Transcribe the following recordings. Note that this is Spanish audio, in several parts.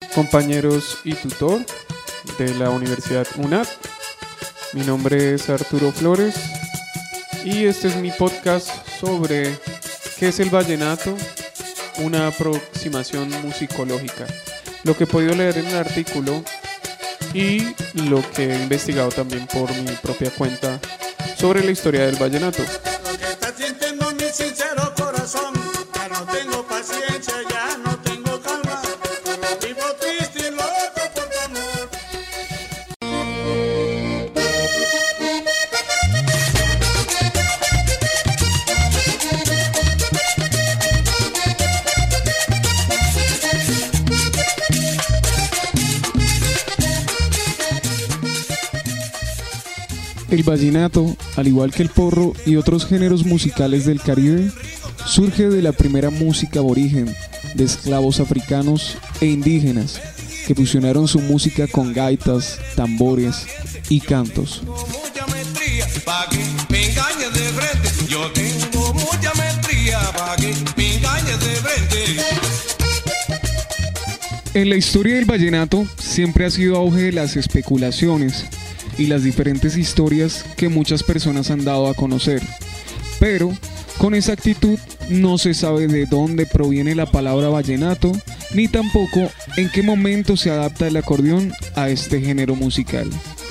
compañeros y tutor de la Universidad UNAD. Mi nombre es Arturo Flores y este es mi podcast sobre qué es el vallenato, una aproximación musicológica. Lo que he podido leer en el artículo y lo que he investigado también por mi propia cuenta sobre la historia del vallenato. Lo que está sintiendo mi sincero corazón, ya no tengo paciencia, ya no tengo calma, vivo triste y loco por tu amor. El vallenato, al igual que el porro y otros géneros musicales del Caribe, surge de la primera música aborigen de esclavos africanos e indígenas que fusionaron su música con gaitas, tambores y cantos. Mucha maestría pa' que me engañes de frente. Yo tengo mucha maestría pa' que me engañes de frente. En la historia del vallenato siempre ha sido auge de las especulaciones y las diferentes historias que muchas personas han dado a conocer, pero con exactitud no se sabe de dónde proviene la palabra vallenato, ni tampoco en qué momento se adapta el acordeón a este género musical.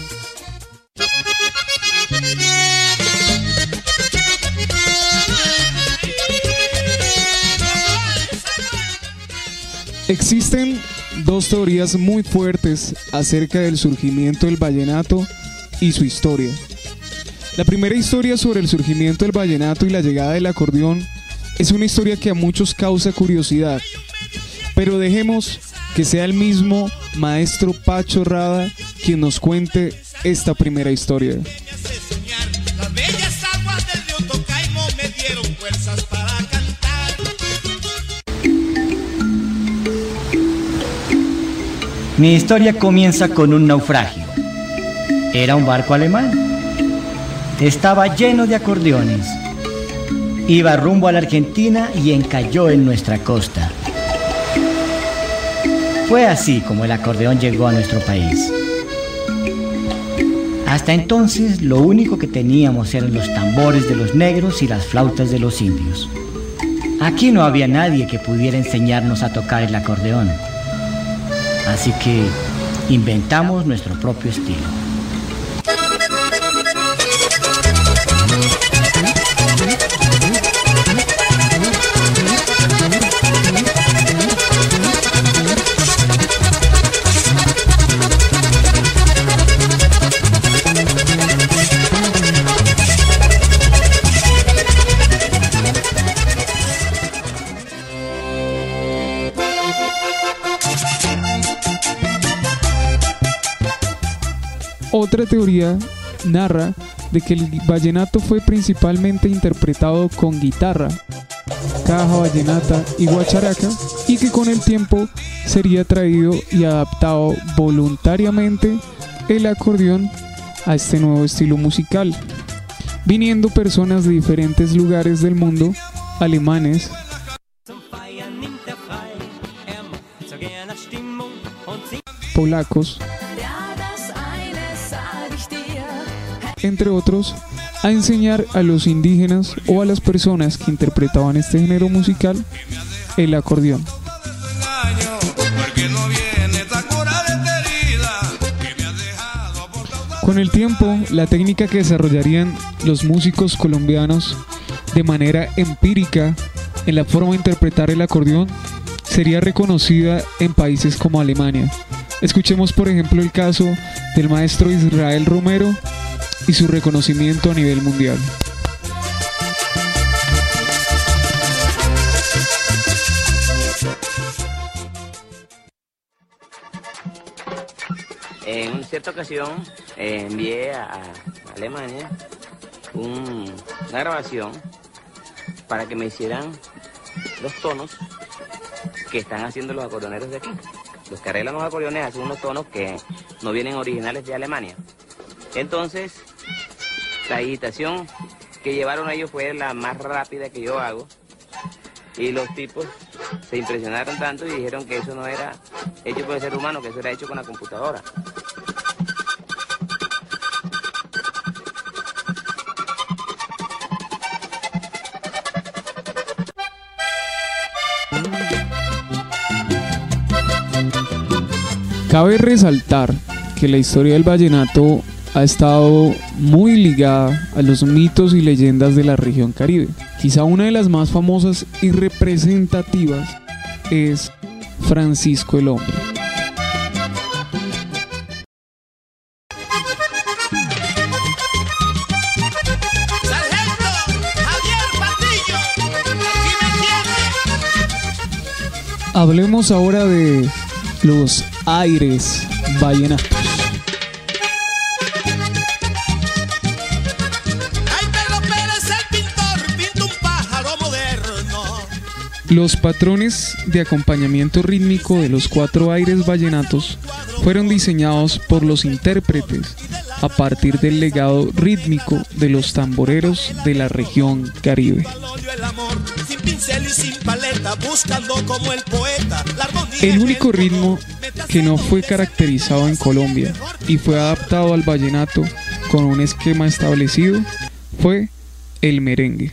Existen dos teorías muy fuertes acerca del surgimiento del vallenato y su historia. La primera historia sobre el surgimiento del vallenato y la llegada del acordeón es una historia que a muchos causa curiosidad, pero dejemos que sea el mismo maestro Pacho Rada quien nos cuente esta primera historia. Las bellas aguas del río Tocaimo me dieron fuerzas para cantar. Mi historia comienza con un naufragio. Era un barco alemán. Estaba lleno de acordeones. Iba rumbo a la Argentina y encalló en nuestra costa. Fue así como el acordeón llegó a nuestro país. Hasta entonces, lo único que teníamos eran los tambores de los negros y las flautas de los indios. Aquí no había nadie que pudiera enseñarnos a tocar el acordeón. Así que inventamos nuestro propio estilo. Otra teoría narra de que el vallenato fue principalmente interpretado con guitarra, caja vallenata y guacharaca, y que con el tiempo sería traído y adaptado voluntariamente el acordeón a este nuevo estilo musical, viniendo personas de diferentes lugares del mundo, alemanes, polacos, entre otros, a enseñar a los indígenas o a las personas que interpretaban este género musical el acordeón. Con el tiempo, la técnica que desarrollarían los músicos colombianos de manera empírica en la forma de interpretar el acordeón sería reconocida en países como Alemania. Escuchemos por ejemplo el caso del maestro Israel Romero y su reconocimiento a nivel mundial. En cierta ocasión envié a Alemania una grabación para que me hicieran los tonos que están haciendo los acordeoneros de aquí. Los que arreglan los acordeones hacen unos tonos que no vienen originales de Alemania. Entonces, la digitación que llevaron ellos fue la más rápida que yo hago. Y los tipos se impresionaron tanto y dijeron que eso no era hecho por el ser humano, que eso era hecho con la computadora. Cabe resaltar que la historia del vallenato ha estado muy ligada a los mitos y leyendas de la región Caribe. Quizá una de las más famosas y representativas es Francisco el Hombre. Hablemos ahora de los aires vallenatos. Los patrones de acompañamiento rítmico de los 4 aires vallenatos fueron diseñados por los intérpretes a partir del legado rítmico de los tamboreros de la región Caribe. El único ritmo que no fue caracterizado en Colombia y fue adaptado al vallenato con un esquema establecido fue el merengue.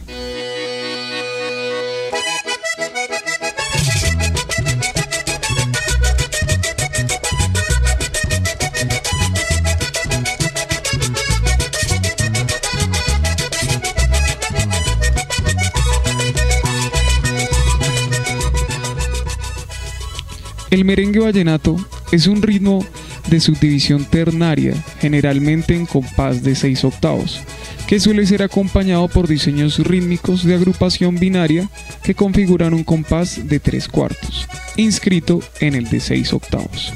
El merengue vallenato es un ritmo de subdivisión ternaria, generalmente en compás de 6 octavos, que suele ser acompañado por diseños rítmicos de agrupación binaria que configuran un compás de 3/4, inscrito en el de 6 octavos.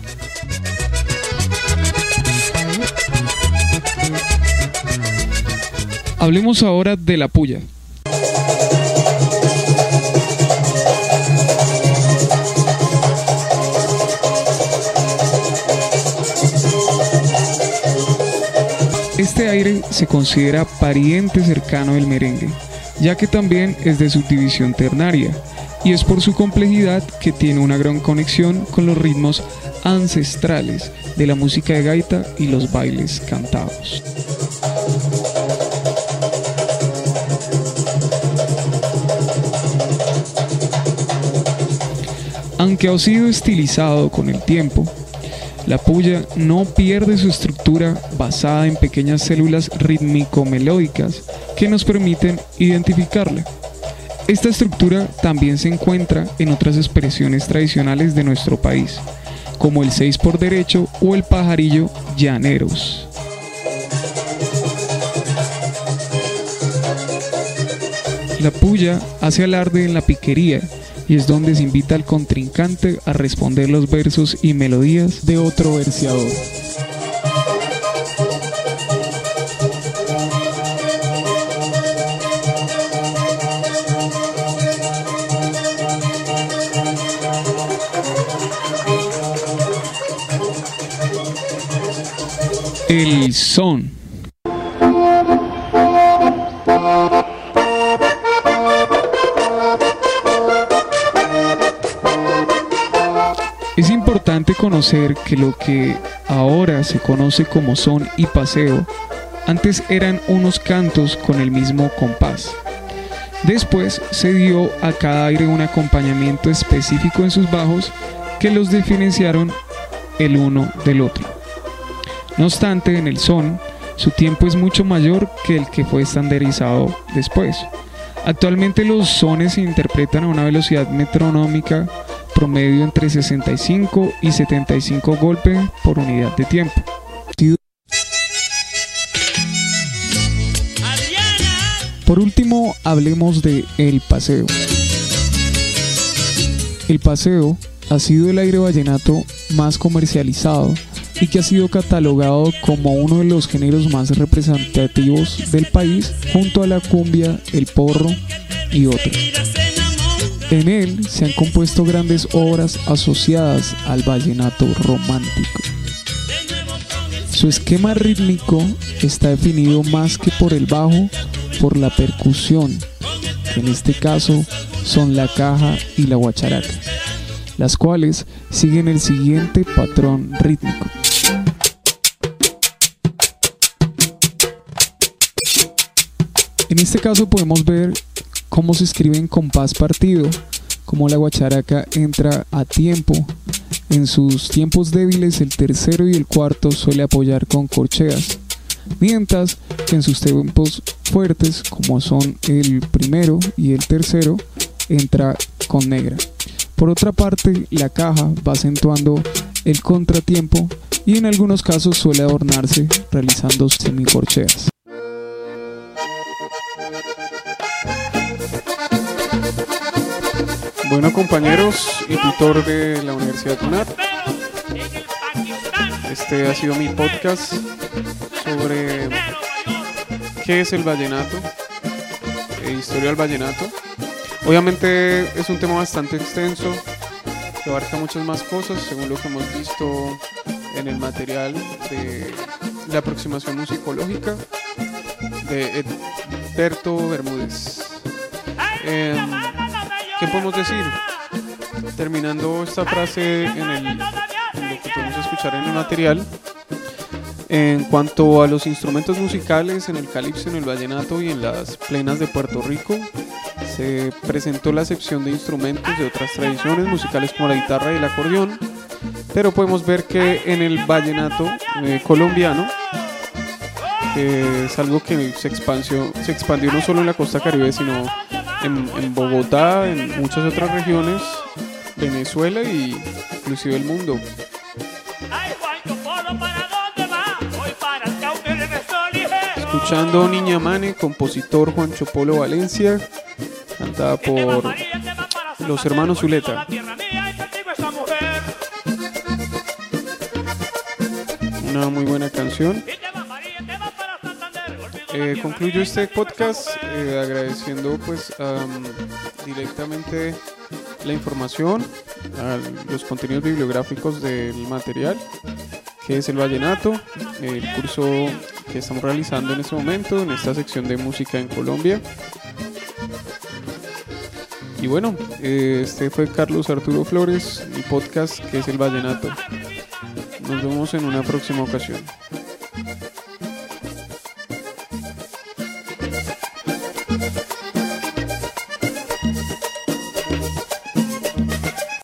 Hablemos ahora de la puya. Este aire se considera pariente cercano del merengue, ya que también es de subdivisión ternaria, y es por su complejidad que tiene una gran conexión con los ritmos ancestrales de la música de gaita y los bailes cantados. Aunque ha sido estilizado con el tiempo, la puya no pierde su estructura basada en pequeñas células rítmico-melódicas que nos permiten identificarla. Esta estructura también se encuentra en otras expresiones tradicionales de nuestro país, como el 6 por derecho o el pajarillo llaneros. La puya hace alarde en la piquería, y es donde se invita al contrincante a responder los versos y melodías de otro verseador. El son. Es importante conocer que lo que ahora se conoce como son y paseo, antes eran unos cantos con el mismo compás. Después se dio a cada aire un acompañamiento específico en sus bajos que los diferenciaron el uno del otro. No obstante, en el son, su tiempo es mucho mayor que el que fue estandarizado después. Actualmente los sones se interpretan a una velocidad metronómica promedio entre 65 y 75 golpes por unidad de tiempo. Por último, hablemos de el paseo. El paseo ha sido el aire vallenato más comercializado y que ha sido catalogado como uno de los géneros más representativos del país, junto a la cumbia, el porro y otros. En él se han compuesto grandes obras asociadas al vallenato romántico. Su esquema rítmico está definido más que por el bajo, por la percusión, que en este caso son la caja y la guacharaca, las cuales siguen el siguiente patrón rítmico. En este caso podemos ver cómo se escribe en compás partido, cómo la guacharaca entra a tiempo. En sus tiempos débiles el tercero y el cuarto suele apoyar con corcheas, mientras que en sus tiempos fuertes, como son el primero y el tercero, entra con negra. Por otra parte, la caja va acentuando el contratiempo y en algunos casos suele adornarse realizando semicorcheas. Bueno, compañeros y tutor de la Universidad UNAT, este ha sido mi podcast sobre qué es el vallenato, historia del vallenato. Obviamente es un tema bastante extenso, que abarca muchas más cosas según lo que hemos visto en el material de la aproximación musicológica de Edberto Bermúdez. ¿Qué podemos decir? Terminando esta frase en lo que podemos escuchar en el material, en cuanto a los instrumentos musicales en el calipso, en el vallenato y en las plenas de Puerto Rico, se presentó la sección de instrumentos de otras tradiciones musicales como la guitarra y el acordeón, pero podemos ver que en el vallenato colombiano, es algo que se expandió no solo en la costa caribe, sino en Bogotá, en muchas otras regiones, Venezuela y inclusive el mundo. Escuchando Niña Mane, compositor Juancho Polo Valencia, cantada por los hermanos Zuleta. Una muy buena canción. Concluyo este podcast agradeciendo pues directamente la información, los contenidos bibliográficos del material que es el vallenato, el curso que estamos realizando en este momento en esta sección de música en Colombia. Y bueno, este fue Carlos Arturo Flores, mi podcast que es el vallenato. Nos vemos en una próxima ocasión.